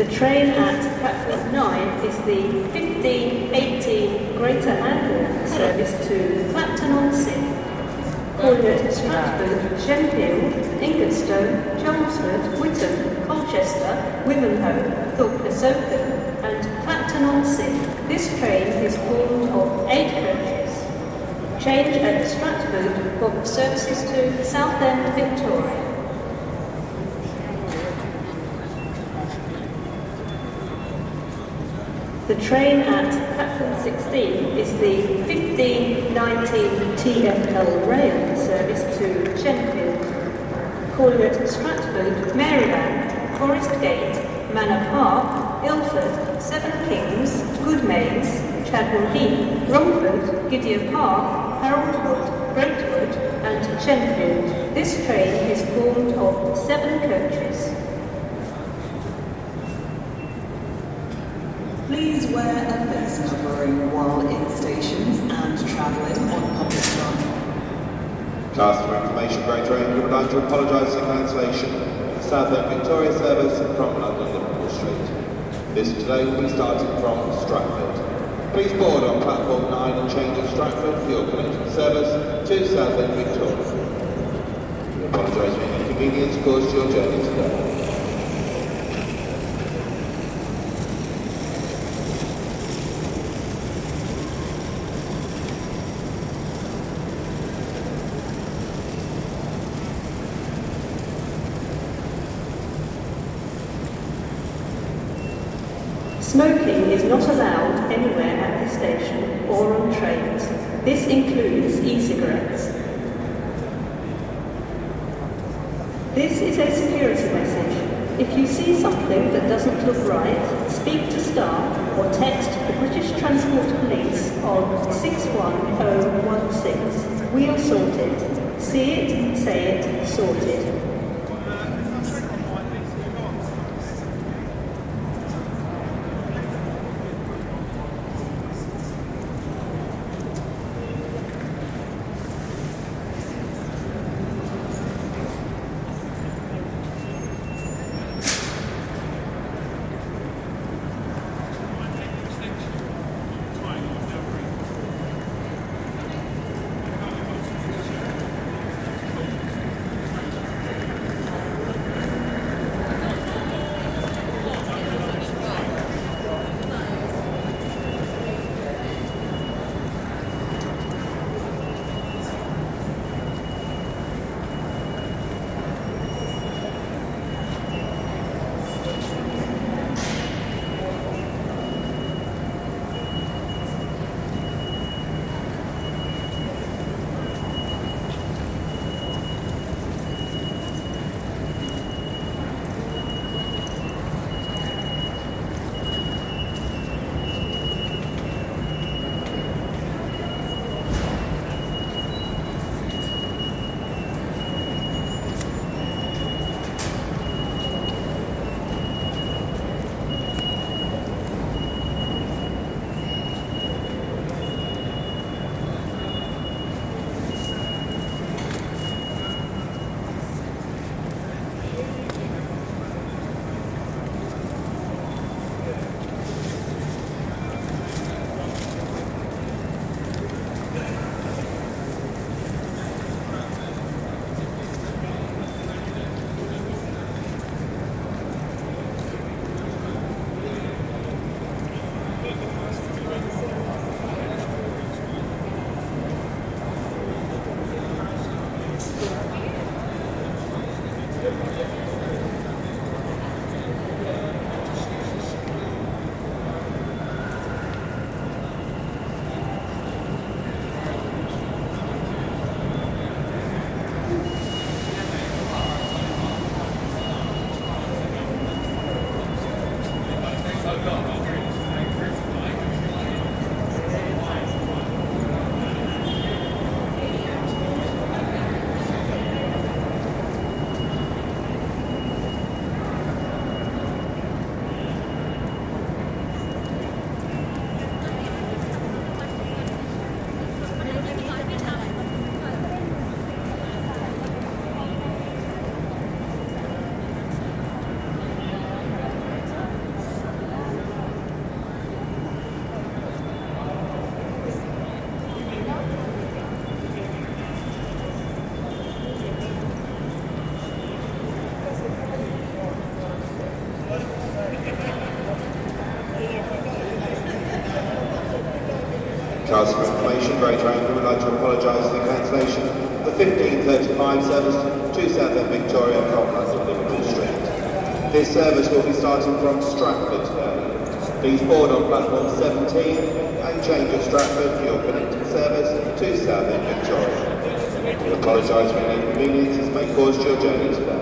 The train at platform 9 is the 1518 Greater Anglia service to Clacton-on-Sea, calling at Stratford, Shenfield, Ingatstone, Chelmsford, Witham, Colchester, Wivenhoe, Thorpe-le-Soken and Clacton-on-Sea. This train is formed of 8 coaches. Change at Stratford for services to Southend, Victoria. The train at platform 16 is the 1519 TfL rail service to Shenfield, calling at Stratford, Maryland, Forest Gate, Manor Park, Ilford, Seven Kings, Goodmayes, Chadwell Heath, Romford, Gidea Park, Haroldwood, Brentwood and Shenfield. This train is formed of 7 coaches. Please wear a face covering while in stations and travelling on public transport. Customer information, Great Train, we would like to apologise for cancellation of the Southend Victoria service from London Liverpool Street. This today will be starting from Stratford. Please board on platform 9 and change at Stratford for your connecting service to Southend Victoria. We apologise for any inconvenience caused to your journey today. Smoking is not allowed anywhere at this station or on trains. This includes e-cigarettes. This is a security message. If you see something that doesn't look right, speak to staff or text the British Transport Police on 61016. We are sorted. See it, say it, sorted. ask for information, Greater Anglia would like to apologise for the cancellation of the 15:35 service to Southend Victoria from London Liverpool Street. This service will be starting from Stratford today. Please board on platform 17 and change at Stratford for your connecting service to Southend Victoria. We apologise for any inconvenience this may cause to your journey today.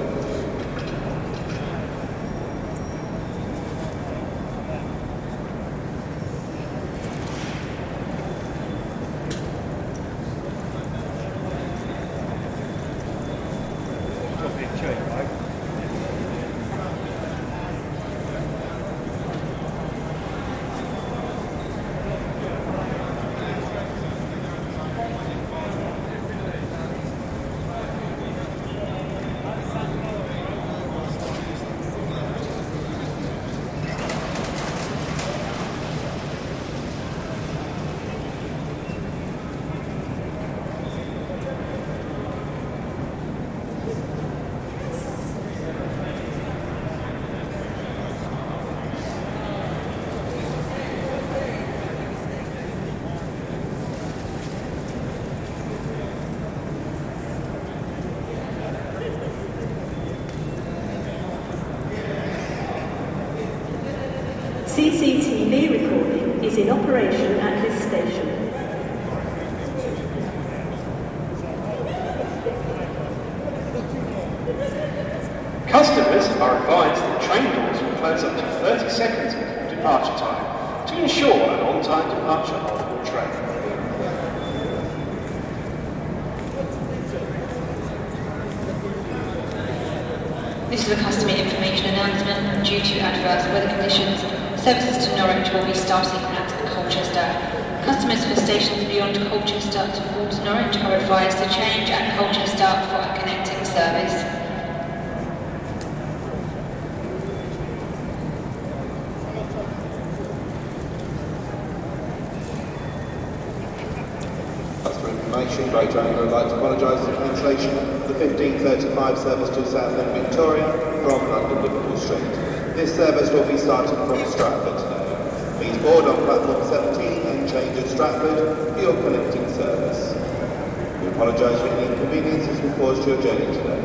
CCTV recording is in operation at this station. Customers are advised that train doors will close up to 30 seconds before departure time to ensure an on-time departure of your train. This is a customer information announcement. Due to adverse weather conditions, services to Norwich will be starting at Colchester. Customers for stations beyond Colchester towards Norwich are advised to change at Colchester for a connecting service. Information, Greater Anglia would like to apologise for the cancellation of the 15:35 service to Southend Victoria from London Liverpool Street. This service will be starting from Stratford today. Please board on platform 17 and change at Stratford for your connecting service. We apologise for any inconveniences we caused to your journey today.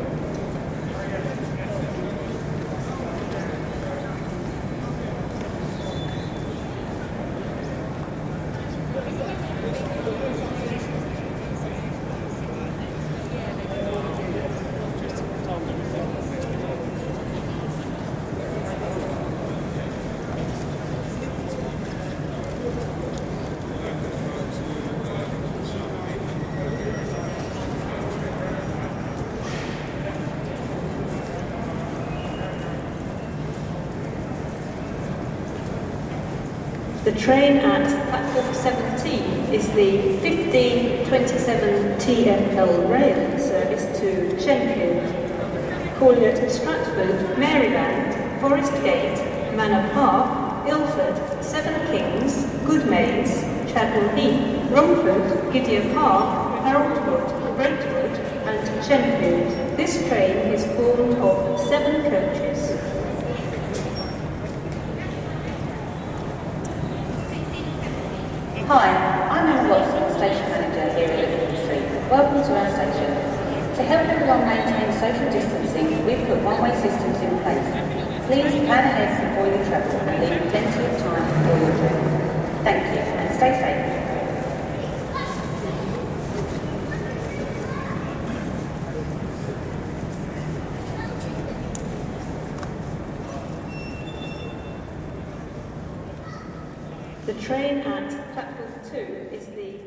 The train at platform 17 is the 15:27 TfL rail service to Chenfield, calling at Stratford, Maryland, Forest Gate, Manor Park, Ilford, Seven Kings, Goodmayes, Chadwell Heath, Romford, Gideon Park, Haroldwood, Brentwood and Chenfield. This train is formed of 7 coaches. Hi, I'm Anna Watson, Station Manager here at Liverpool Street. Welcome to our station. To help everyone maintain social distancing, we've put one-way systems in place. Please plan ahead before you travel and leave plenty of time for your journey. Thank you and stay safe. The train at platform 2 is the